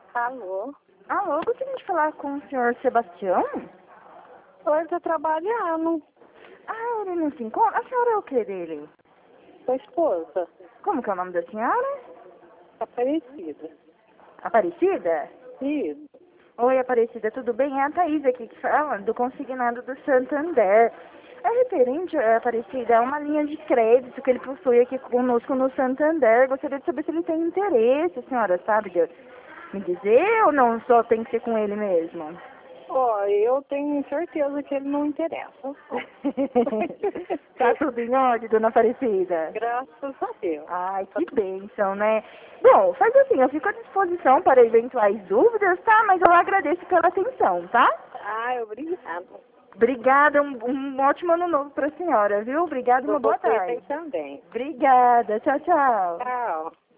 Alô? Alô, gostaria de falar com o senhor Sebastião? Oi, tá trabalhando. Ah, ele não se encontra? A senhora é o que dele? Sua esposa. Como que é o nome da senhora? Aparecida. Aparecida? Isso. Oi, Aparecida, tudo bem? É a Thaís aqui que fala, do consignado do Santander. É referente, Aparecida, a uma linha de crédito que ele possui aqui conosco no Santander. Gostaria de saber se ele tem interesse, a senhora sabe me dizer ou não só tem que ser com ele mesmo? Ó, eu tenho certeza que ele não interessa. Tá tudo em ordem, dona Aparecida? Graças a Deus. Ai, que bênção, né? Bom, faz assim, eu fico à disposição para eventuais dúvidas, tá? Mas eu agradeço pela atenção, tá? Ai, obrigada. Obrigada, um ótimo ano novo para a senhora, viu? Obrigada e Pra uma boa você tarde. também. Obrigada, tchau, tchau. Tchau.